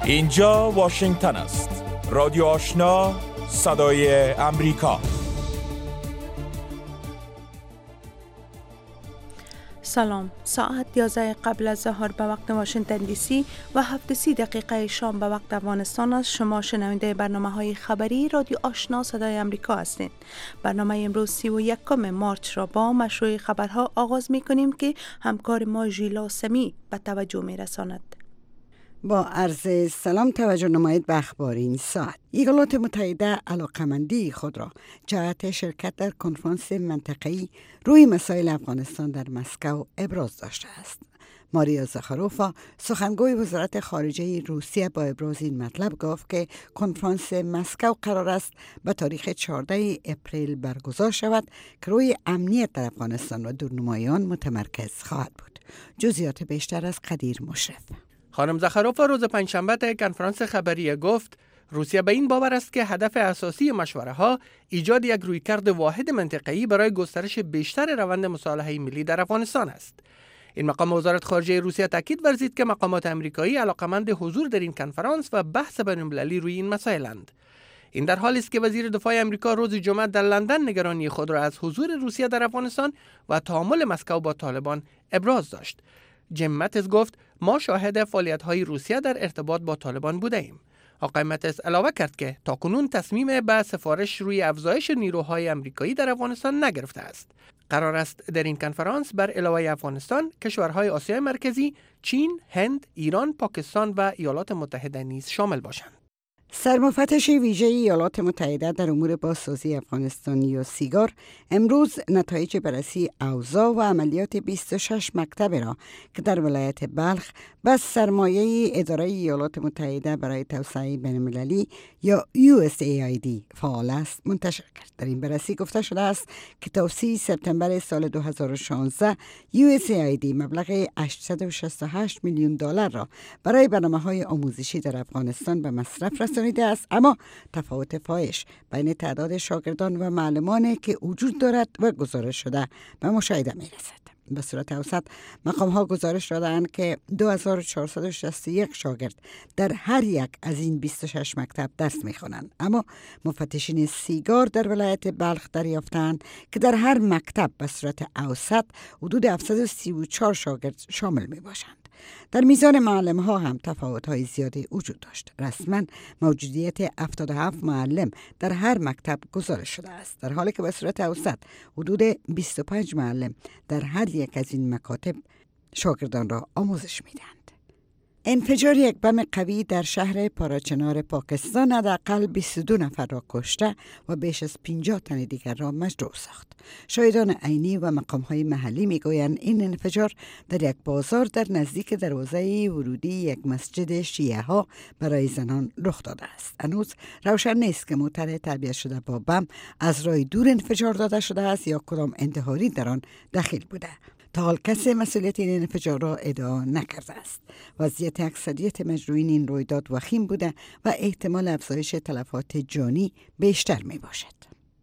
اینجا واشنگتن است. رادیو آشنا، صدای امریکا. سلام. ساعت 11 قبل از ظهر به وقت واشنگتن دی سی و 7:30 شام به وقت افغانستان است. شما شنونده برنامه‌های خبری رادیو آشنا صدای امریکا هستید. برنامه امروز 31 مارچ را با مشروع خبرها آغاز می‌کنیم که همکار ما ژیلا سمی به توجه می‌رساند. با عرض سلام توجه نمایید به اخبار این ساعت. ایالات متحده علاقمندی خود را جهت شرکت در کنفرانس منطقه‌ای روی مسائل افغانستان در مسکو ابراز داشته است. ماریا زاخاروفا سخنگوی وزارت خارجه روسیه با ابراز این مطلب گفت که کنفرانس مسکو قرار است به تاریخ 14 اپریل برگزار شود که روی امنیت در افغانستان و دورنمایان متمرکز خواهد بود. جزئیات بیشتر از قدیر مشرف. خانم زاخاروفا روز پنجشنبه در کنفرانس خبری گفت روسیه به این باور است که هدف اساسی مشوره ها ایجاد یک رویکرد واحد منطقه‌ای برای گسترش بیشتر روند مصالحه ملی در افغانستان است. این مقام وزارت خارجه روسیه تاکید ورزید که مقامات آمریکایی علاقمند حضور در این کنفرانس و بحث بین‌المللی روی این مسائلند. این در حالی است که وزیر دفاع آمریکا روز جمعه در لندن نگرانی خود را از حضور روسیه در افغانستان و تعامل مسکو با طالبان ابراز داشت. جیم ماتیس گفت ما شاهد فعالیت‌های روسیه در ارتباط با طالبان بودیم. آقای ماتیس علاوه کرد که تاکنون تصمیم به سفارش روی افزایش نیروهای آمریکایی در افغانستان نگرفته است. قرار است در این کنفرانس بر علاوه افغانستان کشورهای آسیای مرکزی، چین، هند، ایران، پاکستان و ایالات متحده نیز شامل باشند. سرمفتش ویژه ایالات متحده در امور بازسازی افغانستان یا سیگار امروز نتایج بررسی اوضاع و عملیات 26 مکتب را که در ولایت بلخ بس سرمایه اداره ایالات متحده برای توسعه بین‌المللی یا USAID فعال است منتشر کرد. در این بررسی گفته شده است که تا 30 سپتامبر سال 2016 USAID مبلغ 868 میلیون دلار را برای برنامه‌های آموزشی در افغانستان به مصرف رسانیده است، اما تفاوت فاحش بین تعداد شاگردان و معلمان که وجود دارد و گزارش شده به مشاهده می رسد. به صورت اوسط مقام ها گزارش دادند که 2461 شاگرد در هر یک از این 26 مکتب درس می خوانند، اما مفتشین سیگار در ولایت بلخ دریافتند که در هر مکتب به صورت اوسط حدود 734 شاگرد شامل می باشند. در میزان معلم ها هم تفاوت های زیادی وجود داشت. رسما موجودیت 77 معلم در هر مکتب گزارش شده است، در حالی که به صورت اوسط حدود 25 معلم در هر یک از این مکاتب شاگردان را آموزش میدهند. انفجار یک بم قوی در شهر پاراچنار پاکستان حداقل 22 نفر را کشته و بیش از 50 تن دیگر را مجروح ساخت. شاهدان عینی و مقام‌های محلی میگویند این انفجار در یک بازار در نزدیک دروازه ورودی یک مسجد شیعه ها برای زنان رخ داده است. هنوز روشن نیست که موتر تعبیه شده با بم از راه دور انفجار داده شده است یا کدام انتحاری در آن دخیل بوده. تا حال کسی مسئولیت این انفجار را ادعا نکرده است. وضعیت اکثریت مجروحین این رویداد وخیم بوده و احتمال افزایش تلفات جانی بیشتر می باشد.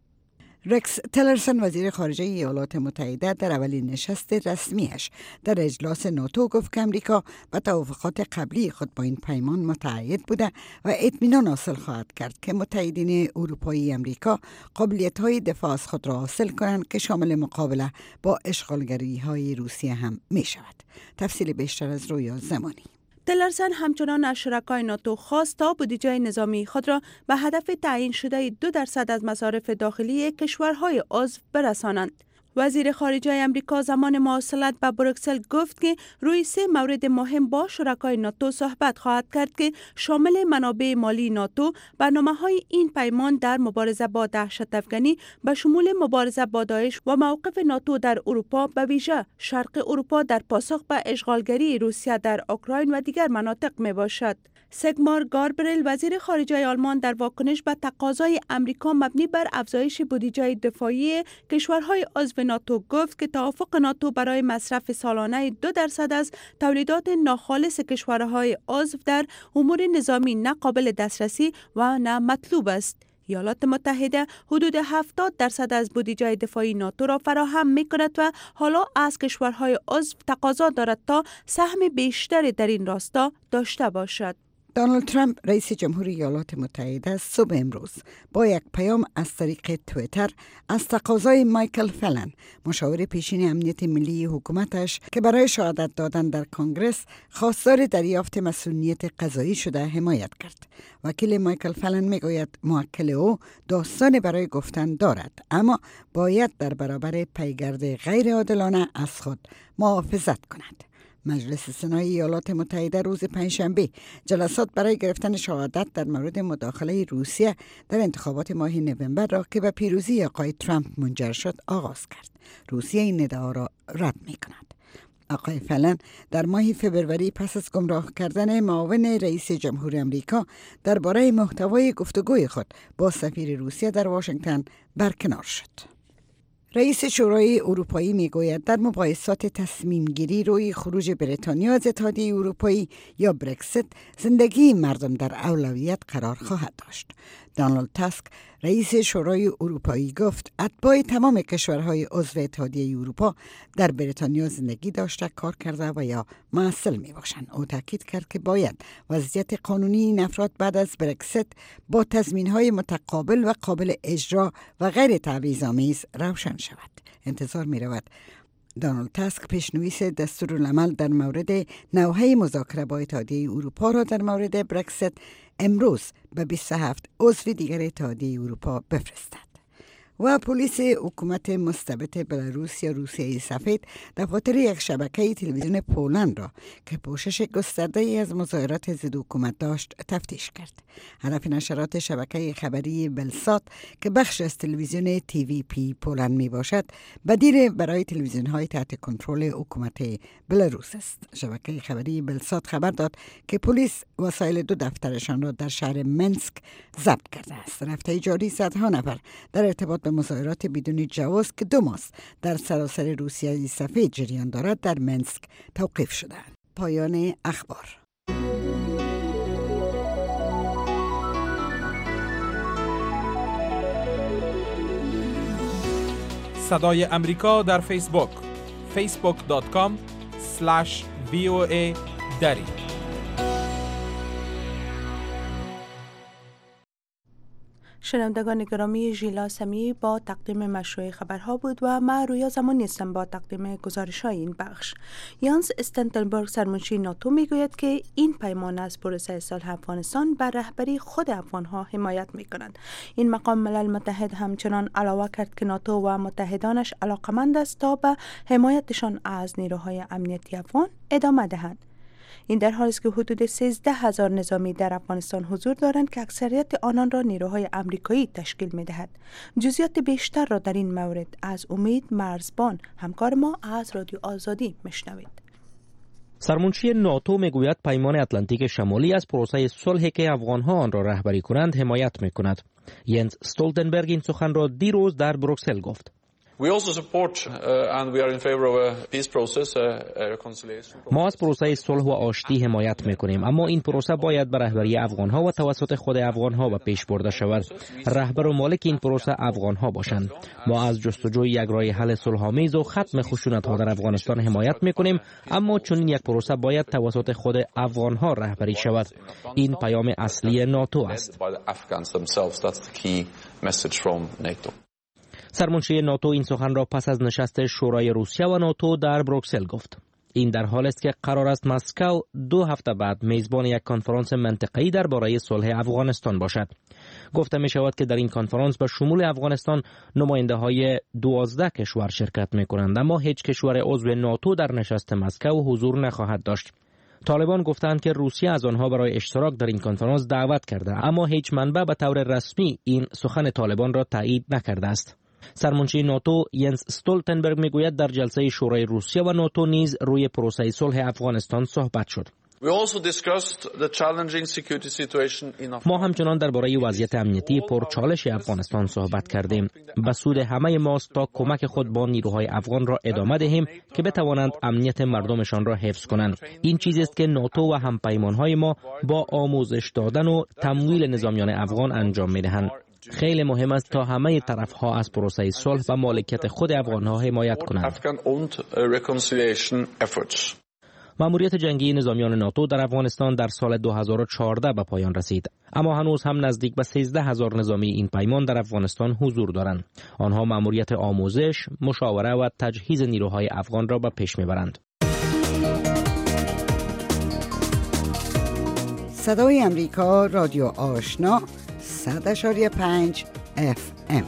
رکس تلرسون وزیر خارجه ایالات متحده در اولین نشست رسمیش در اجلاس ناتو گفت که امریکا به توافقات قبلی خود با این پیمان متعهد بوده و اطمینان حاصل خواهد کرد که متحدین اروپایی امریکا قابلیت‌های دفاع از خود را حاصل کنند که شامل مقابله با اشغالگری‌های روسیه هم می شود. تفصیل بیشتر از رویا زمانی. تلرسن همچنان از شرکای ناتو خواست تا بودجه نظامی خود را به هدف تعیین شده 2% از مصارف داخلی کشورهای عضو برسانند. وزیر خارجه امریکا زمان مواصلت به بروکسل گفت که روی 3 مورد مهم با شرکای ناتو صحبت خواهد کرد که شامل منابع مالی ناتو، برنامه‌های این پیمان در مبارزه با دهشت افغانی به شمول مبارزه با داعش و موقف ناتو در اروپا، به ویژه شرق اروپا در پاسخ به اشغالگری روسیه در اوکراین و دیگر مناطق می باشد. سگمار گاربرل وزیر خارجه آلمان در واکنش به تقاضای امریکا مبنی بر افزایش بودجه دفاعی کشورهای عضو ناتو گفت که توافق ناتو برای مصرف سالانه 2% از تولیدات ناخالص کشورهای عضو در امور نظامی نه قابل دسترسی و نه مطلوب است. ایالات متحده حدود 70% از بودجه دفاعی ناتو را فراهم می‌کند و حالا از کشورهای عضو تقاضا دارد تا سهم بیشتری در این راستا داشته باشد. دونالد ترامپ رئیس جمهوری ایالات متحده صبح امروز با یک پیام از طریق توییتر از تقاضای مایکل فلن مشاور پیشین امنیت ملی حکومتش که برای شهادت دادن در کنگره خواستار دریافت مسئولیت قضایی شده حمایت کرد. وکیل مایکل فلن میگوید موکل او داستان برای گفتن دارد، اما باید در برابر پیگرد غیر عادلانه از خود محافظت کند. مجلس سنای ایالات متحده روز پنجشنبه جلسات برای گرفتن شهادت در مورد مداخله روسیه در انتخابات ماه نوامبر را که به پیروزی آقای ترامپ منجر شد آغاز کرد. روسیه این ادعا را رد می کند. آقای فلن در ماه فبروری پس از گمراه کردن معاون رئیس جمهور آمریکا درباره محتوای گفتگوی خود با سفیر روسیه در واشنگتن برکنار شد. رئیس شورای اروپایی میگوید در مباحثات تصمیم گیری روی خروج بریتانیا از اتحادیه اروپایی یا برکزیت زندگی مردم در اولویت قرار خواهد داشت. دونالد تاسک رئیس شورای اروپایی گفت اتباع تمام کشورهای عضو اتحادیه اروپا در بریتانیا زندگی داشته، کار کرده و یا معسل می باشند. او تاکید کرد که باید وضعیت قانونی این افراد بعد از برکزیت با تضمین‌های متقابل و قابل اجرا و غیر تبعیض‌آمیز روشن شود. انتظار می رود دونالد تاسک پیشنویس دستورالعمل در مورد نوحه مذاکره با اتحادیه اروپا را در مورد برکزیت امروز به 27 عضو دیگر اتحادیه اروپا بفرستد. و پلیس حکومت مستبد بلاروس یا روسیه سفید دفاتر یک شبکه تلویزیون پولند را که پوشش گسترده ای از مظاهرات ضد حکومت داشت تفتیش کرد. هدف نشرات شبکه خبری بلسات که بخش از تلویزیون TVP پولند می باشد بدیل برای تلویزیون های تحت کنترل حکومت بلاروس است. شبکه خبری بلسات خبر داد که پلیس وسایل 2 دفترشان را در شهر منسک ضبط کرده است. رفته جاری صدها نفر در ارتباط به مظاهرات بدون جواز که 2 ماه در سراسر روسیه سفید جریان دارد در منسک توقیف شدند. پایان اخبار. صدای امریکا در فیسبوک facebook.com/VOA دری. شنوندگان گرامی، ژیلا سمی با تقدیم مشروع خبرها بود و من رویا زمانی هستم با تقدیم گزارش‌های این بخش. یانس استولتنبرگ سرمنشی ناتو میگوید که این پیمان از پروسه صلح افغانستان بر رهبری خود افغان‌ها حمایت می‌کند. این مقام ملل متحد همچنان علاوه کرد که ناتو و متحدانش علاقمند است تا به حمایتشان از نیروهای امنیتی افغان ادامه دهند. این در حالی است که حدود 13,000 نظامی در افغانستان حضور دارند که اکثریت آنان را نیروهای آمریکایی تشکیل می‌دهد. جزئیات بیشتر را در این مورد از امید مرزبان همکار ما از رادیو آزادی میشنوید. سرمنشی ناتو میگوید پیمان اتلانتیک شمالی از پروسه صلحی که افغان‌ها آن را رهبری کنند حمایت می‌کند. ینس استولتنبرگ این سخن را دیروز در بروکسل گفت. ما از پروسه صلح و آشتی حمایت میکنیم، اما این پروسه باید به رهبری افغانها و توسط خود افغانها به پیش برده شود. رهبر و مالک این پروسه افغانها باشند. ما از جستجوی یک راه حل صلح‌آمیز و ختم خشونت‌ها در افغانستان حمایت میکنیم، اما چون این یک پروسه باید توسط خود افغانها رهبری شود. این پیام اصلی ناتو است. سرمنشی ناتو این سخن را پس از نشست شورای روسیه و ناتو در بروکسل گفت. این در حال است که قرار است مسکو 2 هفته بعد میزبان یک کنفرانس منطقه‌ای درباره صلح افغانستان باشد. گفته می شود که در این کنفرانس به شمول افغانستان نماینده‌های 12 کشور شرکت می کنند، اما هیچ کشور عضو ناتو در نشست مسکو حضور نخواهد داشت. طالبان گفتند که روسیه از آنها برای اشتراک در این کنفرانس دعوت کرده، اما هیچ منبع به طور رسمی این سخن طالبان را تایید نکرده است. سرمنشی ناتو ینس استولتنبرگ میگوید در جلسه شورای روسیه و ناتو نیز روی پروسه صلح افغانستان صحبت شد. ما همچنان درباره وضعیت امنیتی پرچالش افغانستان صحبت کردیم. به سود همه ماست تا کمک خود با نیروهای افغان را ادامه دهیم که بتوانند امنیت مردمشان را حفظ کنند. این چیزی است که ناتو و همپیمانهای ما با آموزش دادن و تمویل نظامیان افغان انجام میدهند. خیلی مهم است تا همه طرف‌ها از پروسه صلح و مالکیت خود افغان‌ها حمایت کنند. مأموریت جنگی نظامیان ناتو در افغانستان در سال 2014 به پایان رسید، اما هنوز هم نزدیک به 13,000 نظامی این پیمان در افغانستان حضور دارند. آنها مأموریت آموزش، مشاوره و تجهیز نیروهای افغان را به پیش میبرند. صدای امریکا، رادیو آشنا، 100.5 FM.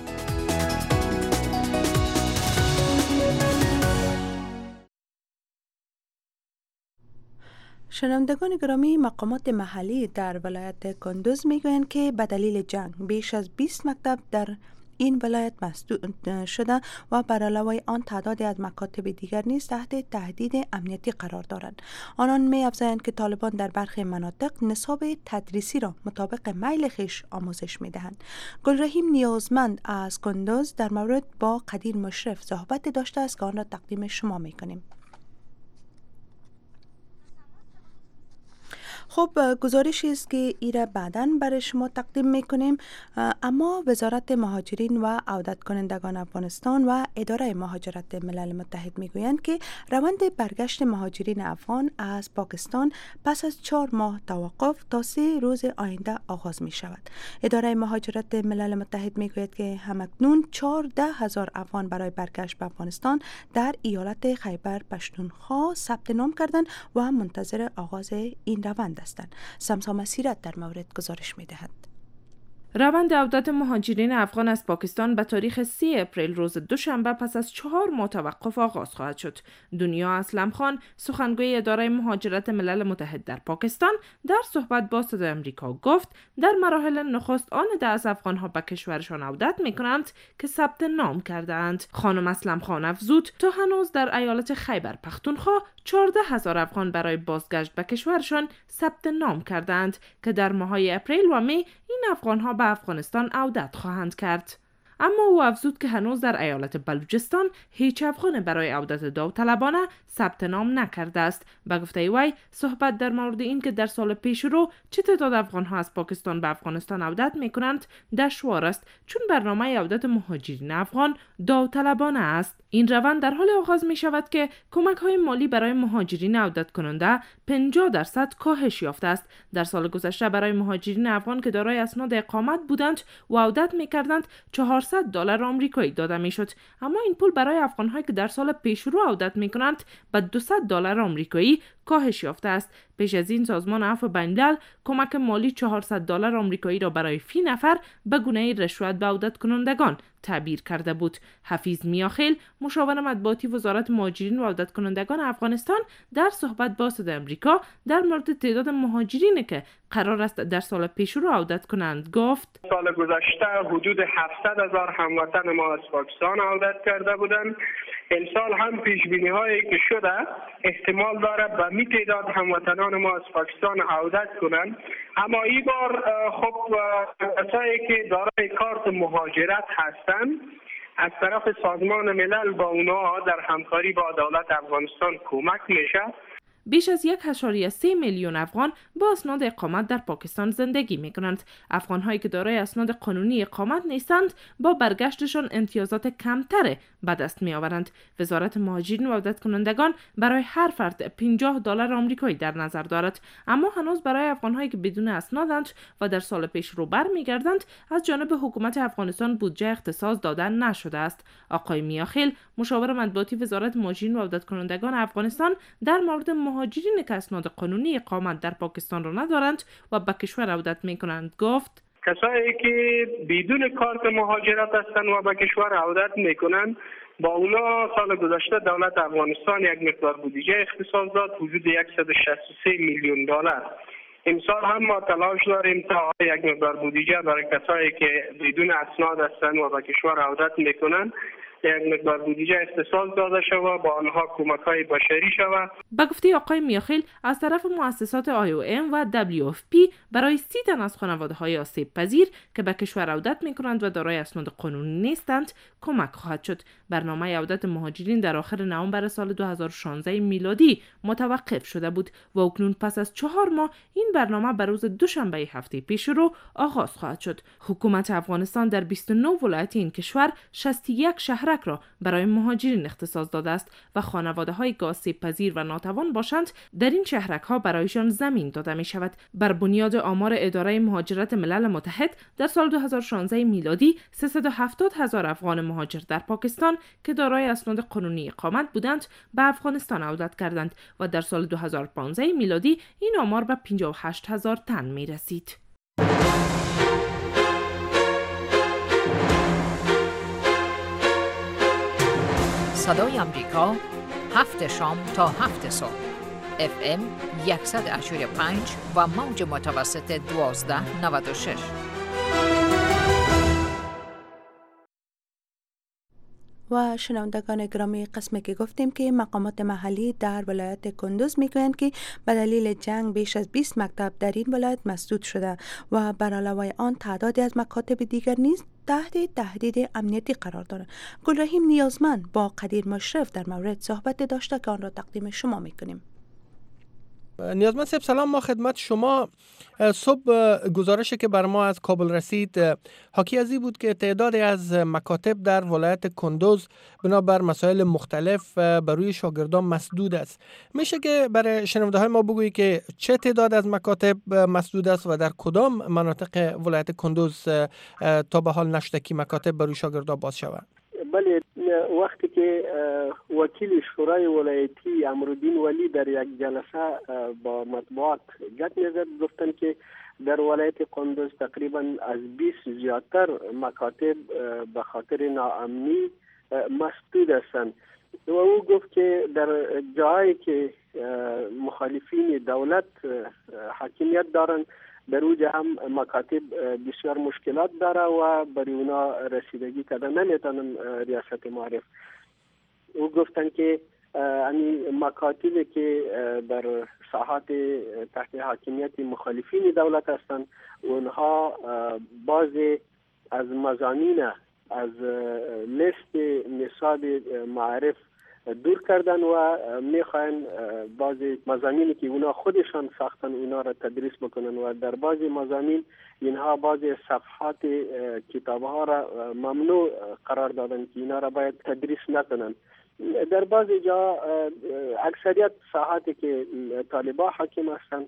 شنوندگان گرامی، مقامات محلی در ولایت کندوز میگویند که به دلیل جنگ بیش از 20 مکتب در این ولایت مسدود شده و بر علاوه آن تعدادی از مکاتب دیگر نیز تحت تهدید امنیتی قرار دارند. آنان می افزایند که طالبان در برخی مناطق نصاب تدریسی را مطابق میل خویش آموزش می دهند. گلرحیم نیازمند از کندوز در مورد با قدیر مشرف صحبت داشته است که آن را تقدیم شما می کنیم. خب گزارشی است که ایره بعداً برای شما تقدیم میکنیم، اما وزارت مهاجرین و عودت کنندگان افغانستان و اداره مهاجرت ملل متحد میگویند که روند برگشت مهاجرین افغان از پاکستان پس از 4 ماه توقف تا 3 روز آینده آغاز می شود. اداره مهاجرت ملل متحد میگوید که همکنون 14,000 افغان برای برگشت به افغانستان در ایالت خیبر پشتونخوا ثبت نام کردند و منتظر آغاز این روند هستند. سمسا مسیرت در مورد گزارش می‌دهد. روند عودت مهاجرین افغان از پاکستان به تاریخ 3 اپریل روز دوشنبه پس از 4 ماه توقف آغاز خواهد شد. دنیا اسلم خان، سخنگوی اداره مهاجرت ملل متحد در پاکستان، در صحبت با صدای آمریکا گفت در مراحل نخست آن عده از افغانها به کشورشان عودت می‌کنند که ثبت نام کرده‌اند. خانم اسلم خان افزود تا هنوز در ایالت خیبر پختونخوا 14,000 افغان برای بازگشت به کشورشان ثبت نام کردند که در ماه‌های اپریل و می این افغانها به افغانستان عودت خواهند کرد. اما او افزود که هنوز در ایالت بلوچستان هیچ افغان برای عودت داوطلبانه ثبت نام نکرده است. به گفته وی صحبت در مورد این که در سال پیش رو چه تعداد افغانها از پاکستان به افغانستان عودت میکنند دشوار است، چون برنامه عودت مهاجرین افغان داوطلبانه است. این روند در حال آغاز می شود که کمک های مالی برای مهاجرین عودت کننده 50% کاهش یافته است. در سال گذشته برای مهاجرین افغان که دارای اسناد اقامت بودند و عودت میکردند $400 آمریکایی داده میشد، اما این پول برای افغان‌هایی که در سال پیشرو عودت میکنند به $200 آمریکایی کاهش یافته است. پیش از این سازمان عفو بین‌الملل کمک مالی $400 آمریکایی را برای فی نفر به گونه رشوت به عودت کنندگان تعبیر کرده بود. حفیظ میاخیل، مشاور مطبوعاتی وزارت مهاجرین و عودت کنندگان افغانستان، در صحبت با صدای آمریکا در مورد تعداد مهاجرینی که قرار است در سال پیشرو عودت کنند گفت: سال گذشته حدود 700,000 هموطن ما از پاکستان عودت کرده بودند. امسال هم پیش بینی هایی که شده احتمال داره به می تعداد هموطنان ما از پاکستان عودت کنند، اما این بار خب کسایی که دارای کارت مهاجرت هستند از طرف سازمان ملل با اونها در همکاری با دولت افغانستان کمک میشه. بیش از 1.3 میلیون افغان با اسناد اقامت در پاکستان زندگی می‌کنند. افغان‌هایی که دارای اسناد قانونی اقامت نیستند با برگشتشان امتیازات کمتر به دست می‌آورند. وزارت مهاجرین و عودت کنندگان برای هر فرد $50 آمریکایی در نظر دارد، اما هنوز برای افغان‌هایی که بدون اسنادند و در سال پیش رو برمیگردند از جانب حکومت افغانستان بودجه اختصاص داده نشده است. آقای میاخیل، مشاور مطبوعاتی وزارت مهاجرین و عودت کنندگان افغانستان، در مورد مهاجرین که اسناد قانونی اقامت در پاکستان را ندارند و به کشور عودت میکنند گفت: کسایی که بدون کارت مهاجرت هستند و به کشور عودت میکنند با اونا سال گذشته دولت افغانستان یک مقدار بودجه اختصاص داد، حدود $163 میلیون. امسال هم ما تلاش داریم تا یک مقدار بودجه برای کسایی که بدون اسناد هستند و به کشور عودت میکنند یک مقدار بودجه اختصاص داده شود، با آنها کمک‌های بشری شود. به گفته آقای میاخیل، از طرف مؤسسات IOM و WFP برای 30 تن از خانواده‌های آسیب پذیر که به کشور عودت می‌کنند و دارای اسناد قانونی نیستند کمک خواهد شد. برنامه عودت مهاجرین در آخر نوامبر سال 2016 میلادی متوقف شده بود و اکنون پس از 4 ماه این برنامه بر روز دوشنبه هفته پیش رو آغاز خواهد شد. حکومت افغانستان در 29 ولایت این کشور 61 شهر مشترک را برای مهاجرین اختصاص داده است و خانواده‌های آسیب پذیر و ناتوان باشند در این شهرک‌ها برایشان زمین داده می شود. بر بنیاد آمار اداره مهاجرت ملل متحد در سال 2016 میلادی 370,000 افغان مهاجر در پاکستان که دارای اسناد قانونی اقامت بودند به افغانستان عودت کردند و در سال 2015 میلادی این آمار به 58,000 تن می رسید. صدای امریکا 7 شام تا 7 صبح FM 100.5 و موج متوسط 1296. و شنوندگان گرامی، قسمی که گفتیم که مقامات محلی در ولایت کندوز میگویند که به دلیل جنگ بیش از 20 مکتب در این ولایت مسدود شده و بر علاوه آن تعدادی از مکاتب دیگر نیز تحت تهدید امنیتی قرار دارند. گلرحیم نیازمند با قدیر مشرف در مورد صحبت داشته که آن را تقدیم شما میکنیم. نیازمند صاحب سلام، ما خدمت شما. صبح گزارشی که بر ما از کابل رسید حاکی از این بود که تعدادی از مکاتب در ولایت کندوز بنابر مسائل مختلف بر روی شاگردان مسدود است. میشه که برای شنونده های ما بگویی که چه تعداد از مکاتب مسدود است و در کدام مناطق ولایت کندوز تا به حال نشده که مکاتب بر روی شاگردان باز شود؟ بله، وقتی که وکیل شورای ولایتی امرالدین ولی در یک جلسه با مطبوعات گپ زد، گفتن که در ولایت کندوز تقریبا از 20 زیادتر مکاتب به خاطر ناامنی مسدود هستند و او گفت که در جایی که مخالفین دولت حاکمیت دارند در اوجه هم مکاتب بسیار مشکلات داره و برای اونا رسیدگی کردن نمیتونن ریاست معارف. او گفتن که مکاتبی که در ساحات تحت حاکمیت مخالفین دولت هستند اونها بعضی از مضامین از لیست نصاب معارف دور کردن و میخواین بعضی مضامینی که اونا خودشان ساختن اونا را تدریس بکنن و در بعضی مضامین اینها بعضی صفحات کتابها را ممنوع قرار دادن که اینا را باید تدریس نکنن. در بعضی جا اکثریت ساحاتی که طالبا حاکم هستند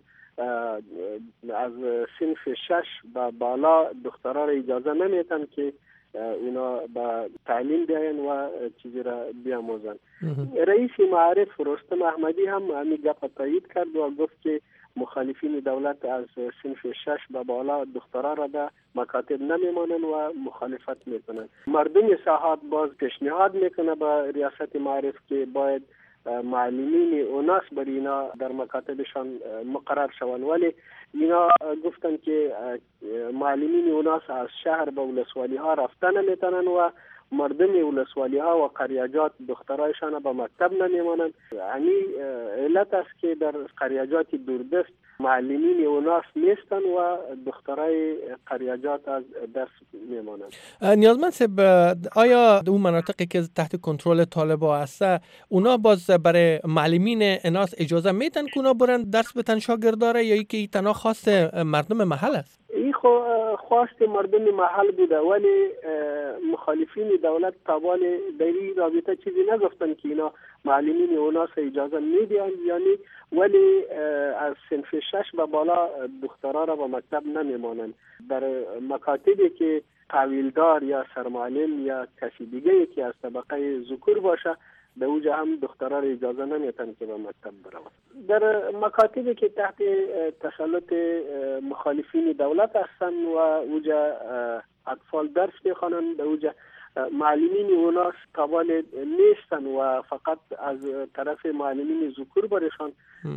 از صنف 6 و بالا دخترها را اجازه نمیتن که اونا با تعلیم بیاین و چیزی را بیاموزن. رئیس معارف رستم احمدی هم همین گپ تایید کرد و گفت که مخالفین دولت از صنف 6 به بالا دخترها را به مکاتب نمیمانن و مخالفت میکنن. مردم ساحات باز پیشنهاد میکنه به ریاست معارف که باید معلمین اوناس بر اینا در مکاتبشان مقرر شوند، ولی اینا گفتن که معلمین اوناس از شهر به ولسوالی ها رفتن نمیتونن و مردم ولسوالی ها و قریاجات دخترایشان به مکتب نمیمانند. یعنی علت است که در قریاجات دوردست معلمین اوناس نیستن و دخترای قریاجات از دست میمانند. نیازمند صاحب، آیا اون مناطقی که تحت کنترل طالبا هست اونا باز برای معلمین اناس اجازه میتن که اونا برن درس بتن شاگرداره یا اینکه تنها خاص مردم محل است؟ این خواست مردم محل بوده، ولی مخالفین دولت طوال در این رابطه چیزی نگفتن که اینا معلمین اوناس اجازه میدن، یعنی ولی از صنف 6 به بالا دخترها را به مکتب نمیمانند. در مکاتبی که تحویلدار یا سرمعلم یا کسی دیگه که از طبقه ذکور باشه به اوجه هم دخترها را اجازه نمیتن که به مکتب بروند. در مکاتبی که تحت تسلط مخالفین دولت هستند و اوجه اطفال درس میخوانند، به اوجه معلمین اوناس طوال نیستن و فقط از طرف معلمین ذکور برشان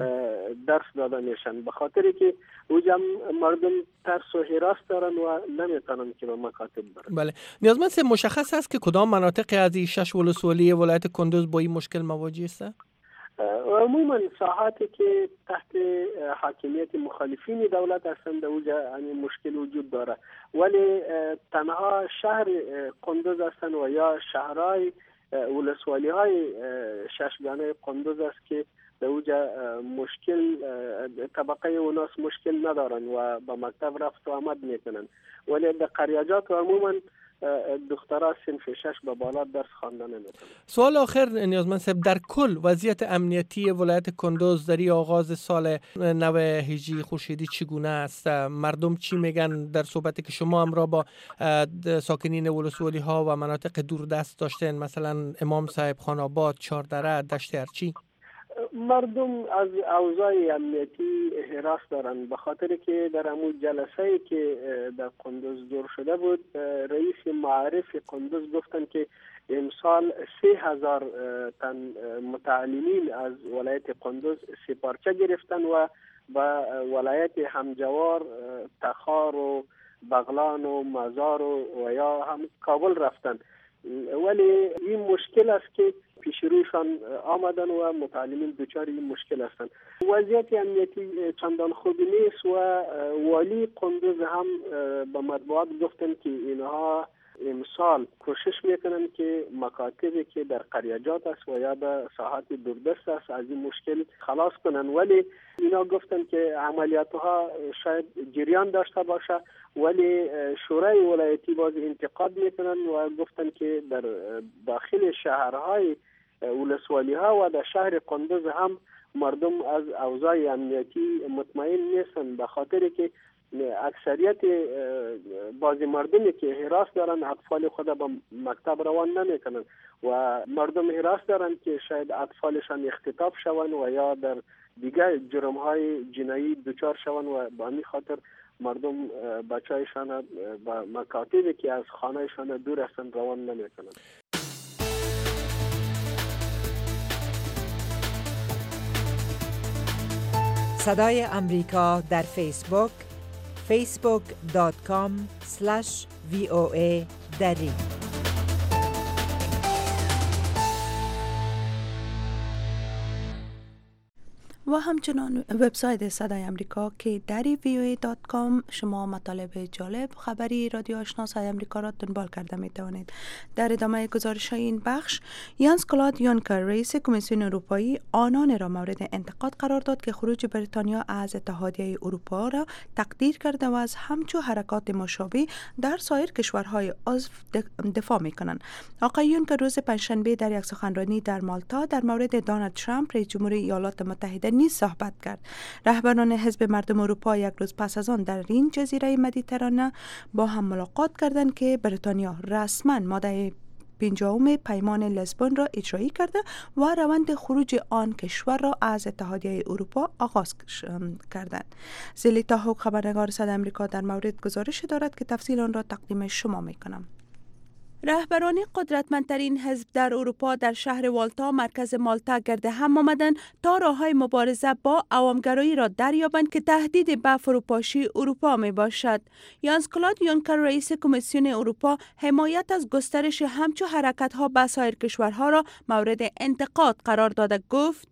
درس داده میشن، به خاطر که اوجه مردم ترس و هراس دارن و نمیتونن که به مکاتب برن. بله، نیازمند مشخص است که کدام مناطق از این 6 ولسوالی ولایت کندوز با این مشکل مواجه است؟ عموما ساحاتی که تحت حاکمیت مخالفین دولت هستند اوجه همین مشکل وجود داره، ولی تنها شهر کندوز هستند و یا شهرهای ولسوالی های ششگانه کندوز است که به اوجه مشکل طبقه اوناس مشکل ندارن و به مکتب رفت و آمد میکنن، ولی در قریاجات عموما دخترها صنف 6 به بالا درس خواندن نمیتونن. سوال آخر نیازمند صاحب، در کل وضعیت امنیتی ولایت کندوز در آغاز سال نو هجری خورشیدی چگونه است؟ مردم چی میگن در صحبتی که شما هم را با ساکنین ولسوالی ها و مناطق دوردست داشتین، مثلا امام صاحب، خان آباد، چهاردره، دشت ارچی؟ مردم از اوضاع امنیتی هراس دارن، به خاطر که در همون جلسه‌ای که در قندوز دور شده بود، رئیس معارف قندوز گفتن که امسال 3000 تن متعلمین از ولایت قندوز سپارچه گرفتن و ولایت همجوار، تخار و بغلان و مزار و یا هم کابل رفتن. ولی این مشکل است که پیش روشان آمدن و متعلمین دچار این مشکل هستند. وضعیت امنیتی چندان خوبی نیست و والی قندوز هم به مطبوعات گفتن که اینها امسال کوشش میکنن که مکاتبی که در قریجات است و یا به ساحات دوردست است از این مشکل خلاص کنن، ولی اینا گفتن که عملیات ها شاید جریان داشته باشه، ولی شورای ولایتی باز انتقاد میکنن و گفتن که در داخل شهرهای ولسوالی ها و در شهر قندوز هم مردم از اوضاع امنیتی مطمئن نیستن، به خاطر که اکثریت بعضی مردمی که هراس دارن اطفال خود به مکتب روان نمیکنن و مردم هراس دارن که شاید اطفالشان اختطاف شون و یا در دیگر جرم‌های جنایی دچار شون و به همین خاطر مردم بچه‌هایشان به مکاتبی که از خانه‌شان دور هستند روان نمیکنن. صدای امریکا در فیسبوک facebook.com/VOA دری. و همچنان وبسایت صدای امریکا که دری voa.com شما مطالب جالب خبری رادیو آشنا صدای امریکا را دنبال کرده می توانید. در ادامه گزارش های این بخش، یانس کلاد یونکر رئیس کمیسیون اروپایی آنان را مورد انتقاد قرار داد که خروج بریتانیا از اتحادیه اروپا را تقدیر کرده و از همچو حرکات مشابه در سایر کشورهای عضو دفاع می کنند. آقای یونکر روز پنجشنبه در یک سخنرانی در مالتا در مورد دونالد ترامپ رئیس جمهوری ایالات متحده نیز صحبت کرد. رهبران حزب مردم اروپا یک روز پس از آن در این جزیره مدیترانه با هم ملاقات کردند که بریتانیا رسما ماده 50 پیمان لیسبون را اجرایی کرده و روند خروج آن کشور را از اتحادیه اروپا آغاز کردند. زلیتا هوک خبرنگار صدای آمریکا در مورد گزارش دارد که تفصیل آن را تقدیم شما می‌کنم. رهبران قدرتمندترین حزب در اروپا در شهر والتا مرکز مالتا گرد هم آمدند تا راه‌های مبارزه با عوامگرایی را دریابند که تهدید به فروپاشی اروپا می باشد. یانس کلاد یونکر رئیس کمیسیون اروپا حمایت از گسترش همچو حرکت‌ها به سایر کشورها را مورد انتقاد قرار داده گفت: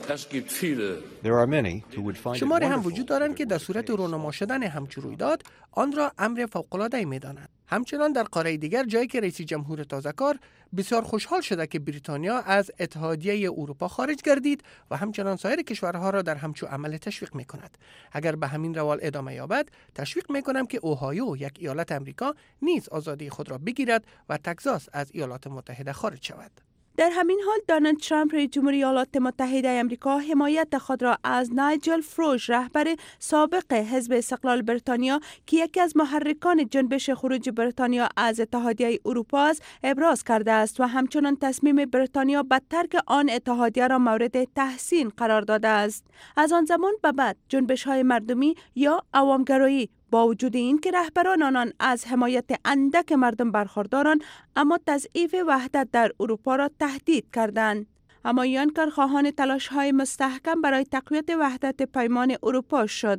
شماری هم وجود دارند که در صورت رونما شدن همچون رویداد آن را امر فوق‌العاده می‌دانند. همچنان در قاره دیگر جایی که رئیس جمهور تازه‌کار بسیار خوشحال شده که بریتانیا از اتحادیه اروپا خارج گردید و همچنان سایر کشورها را در همچون عمل تشویق می‌کند. اگر به همین روال ادامه یابد، تشویق می‌کنم که اوهایو، یک ایالت امریکا، نیز آزادی خود را بگیرد و تگزاس از ایالات متحده خارج شود. در همین حال دونالد ترامپ رئیس جمهوری ایالات متحده آمریکا حمایت خود را از نایجل فروژ رهبر سابق حزب استقلال بریتانیا که یکی از محرکان جنبش خروج بریتانیا از اتحادیه اروپا است ابراز کرده است و همچنان تصمیم بریتانیا به ترک آن اتحادیه را مورد تحسین قرار داده است. از آن زمان به بعد جنبش‌های مردمی یا عوامگرایی با وجود این که رهبران آنان از حمایت اندک مردم برخوردارند، اما تضعیف وحدت در اروپا را تهدید کردند. اما یونکر خواهان تلاش‌های مستحکم برای تقویت وحدت پیمان اروپا شد.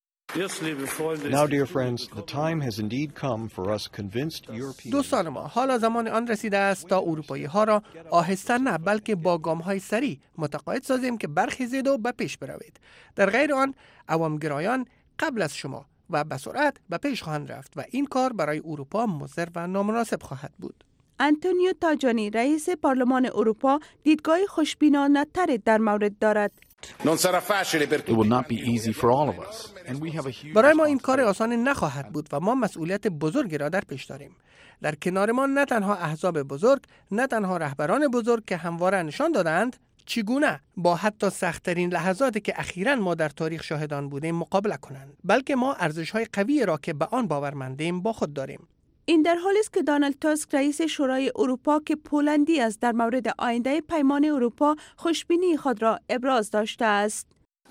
دوستان ما، حالا زمان آن رسیده است تا اروپایی ها را آهسته نه بلکه با گام های سریع متقاعد سازیم که برخیزید و به پیش بروید. در غیر آن عوامگرایان قبل از شما و به سرعت به پیش خواهند رفت و این کار برای اروپا مضر و نامناسب خواهد بود. آنتونیو تاجانی رئیس پارلمان اروپا دیدگاه خوشبینانه تری در مورد دارد. برای ما این کار آسان نخواهد بود و ما مسئولیت بزرگی را در پیش داریم. در کنار ما نه تنها احزاب بزرگ، نه تنها رهبران بزرگ که همواره نشان دادند چگونه با حتی سخت‌ترین لحظاتی که اخیراً ما در تاریخ شاهدان بودیم مقابله کنند، بلکه ما ارزش‌های قوی را که به آن باورمندیم با خود داریم. این در حالی است که دونالد تاسک رئیس شورای اروپا که پولندی است در مورد آینده پیمان اروپا خوشبینی خود را ابراز داشته است.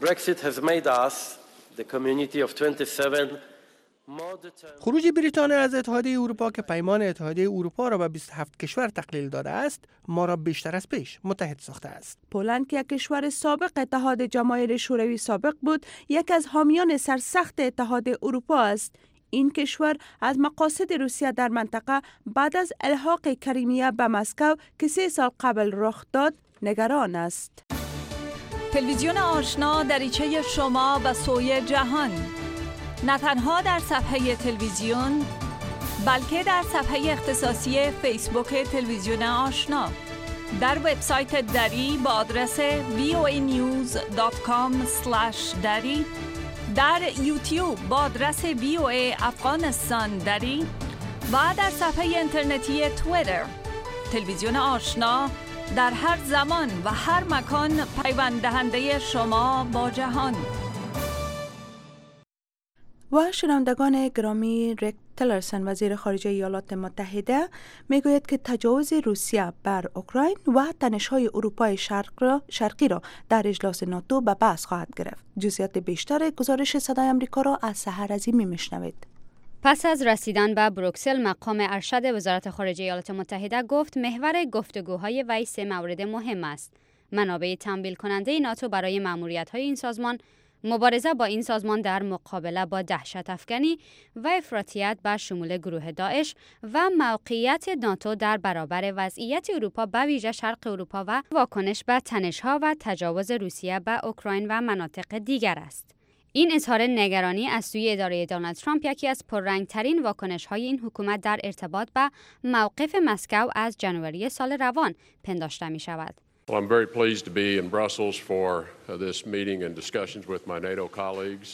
خروج بریتانیا از اتحادیه اروپا که پیمان اتحادیه اروپا را به 27 کشور تقلیل داده است، ما را بیشتر از پیش متحد ساخته است. پولند که یک کشور سابق اتحاد جماهیر شوروی سابق بود، یک از حامیان سرسخت اتحاد اروپا است. این کشور از مقاصد روسیه در منطقه بعد از الحاق کریمیا به مسکو که 3 سال قبل رخ داد نگران است. تلویزیون آشنا دریچه شما به سوی جهان، نه تنها در صفحه تلویزیون بلکه در صفحه اختصاصی فیسبوک تلویزیون آشنا، در وبسایت دری با آدرس voanews.com/dari، در یوتیوب با آدرس VOA افغانستان دری و در صفحه اینترنتی توییتر. تلویزیون آشنا در هر زمان و هر مکان پیوند دهنده شما با جهان. و شنوندگان گرامی، ریکس تیلرسن وزیر خارجه ایالات متحده میگوید که تجاوز روسیه بر اوکراین و تنش‌های اروپای شرقی را در اجلاس ناتو به بحث خواهد گرفت. جزئیات بیشتر گزارش صدای آمریکا را از سحر عظیمی میشنوید. پس از رسیدن به بروکسل، مقام ارشد وزارت خارجه ایالات متحده گفت محور گفتگوهای وی 3 مورد مهم است: منابع تمویل کننده ناتو برای مأموریت‌های این سازمان، مبارزه با این سازمان در مقابله با دهشت افکنی و افراطیت به شمول گروه داعش و موقعیت ناتو در برابر وضعیت اروپا به ویژه شرق اروپا و واکنش به تنش‌ها و تجاوز روسیه به اوکراین و مناطق دیگر است. این اظهار نگرانی از سوی اداره دونالد ترامپ یکی از پررنگ‌ترین واکنش‌های این حکومت در ارتباط به موقف مسکو از جنوری سال روان پنداشته می‌شود. Well, I'm very pleased to be in Brussels for this meeting and discussions with my NATO colleagues.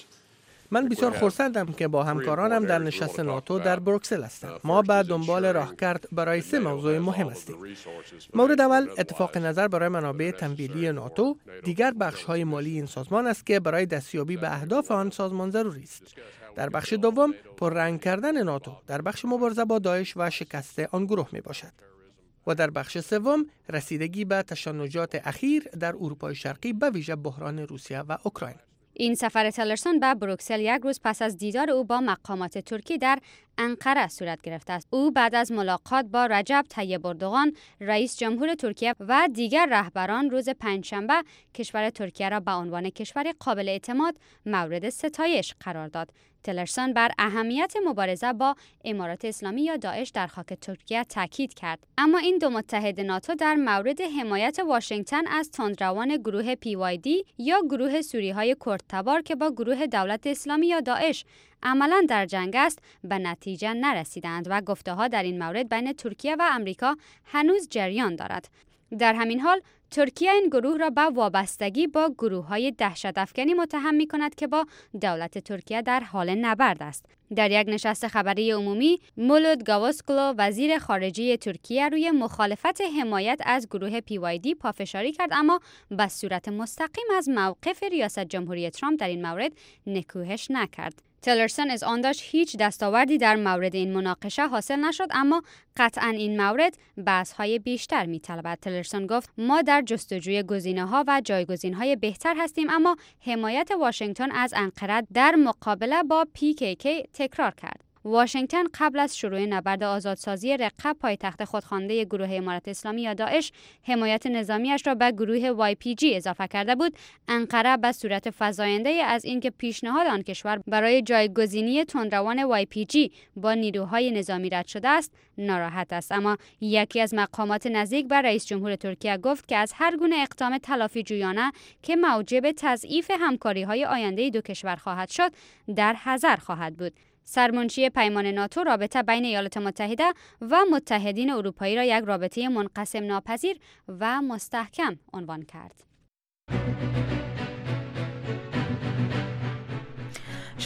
من بسیار خرسندم که با همکارانم در نشست ناتو در بروکسل هستم. ما به دنبال راهکرد برای 3 موضوع مهم هستیم. مورد اول اتفاق نظر برای منابع تمویلی ناتو، دیگر بخش‌های مالی این سازمان است که برای دستیابی به اهداف آن سازمان ضروری است. در بخش دوم پررنگ کردن ناتو در بخش مبارزه با داعش و شکست آن گروه می باشد. و در بخش سوم رسیدگی به تشنجات اخیر در اروپای شرقی به ویژه بحران روسیه و اوکراین. این سفر تیلرسن به بروکسل 1 روز پس از دیدار او با مقامات ترکی در انقره صورت گرفته است. او بعد از ملاقات با رجب طیب اردوغان رئیس جمهور ترکیه و دیگر رهبران روز پنجشنبه کشور ترکیه را به عنوان کشور قابل اعتماد مورد ستایش قرار داد. تیلرسن بر اهمیت مبارزه با امارات اسلامی یا داعش در خاک ترکیه تاکید کرد. اما این 2 متحد ناتو در مورد حمایت واشنگتن از تندروان گروه PYD یا گروه سوریهای کردتبار که با گروه دولت اسلامی یا داعش عملاً در جنگ است به نتیجه نرسیدند و گفته‌ها در این مورد بین ترکیه و امریکا هنوز جریان دارد. در همین حال ترکیه این گروه را به وابستگی با گروه‌های دهشت افکنی متهم می‌کند که با دولت ترکیه در حال نبرد است. در یک نشست خبری عمومی، مولود گاوسکلو وزیر خارجه ترکیه روی مخالفت حمایت از گروه PYD پافشاری کرد، اما به صورت مستقیم از موقف ریاست جمهوری ترامپ در این مورد نکوهش نکرد. تیلرسن از آن داشت هیچ دستاوردی در مورد این مناقشه حاصل نشد، اما قطعاً این مورد بحث‌های بیشتر می‌طلبد. تیلرسن گفت ما در جستجوی گزینه‌ها و جایگزین‌های بهتر هستیم، اما حمایت واشنگتن از انقره در مقابله با PKK تکرار کرد. واشنگتن قبل از شروع نبرد آزادسازی رقه پایتخت خودخوانده گروه امارات اسلامی یا داعش حمایت نظامیش را به گروه YPG اضافه کرده بود. انقره به صورت فزاینده از اینکه پیشنهاد آن کشور برای جایگزینی تندروان YPG با نیروهای نظامی رد شده است ناراحت است. اما یکی از مقامات نزدیک به رئیس جمهور ترکیه گفت که از هر گونه اقدام تلافی جویانه که موجب تضعیف همکاری‌های آینده 2 کشور خواهد شد در حذر خواهد بود. سرمنشی پیمان ناتو رابطه بین ایالات متحده و متحدین اروپایی را یک رابطه منقسم ناپذیر و مستحکم عنوان کرد.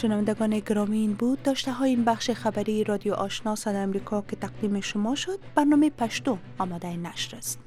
شنوندگان گرامی، این بود داشته های این بخش خبری رادیو آشنا صدای امریکا که تقدیم شما شد. برنامه پشتو آماده نشر است.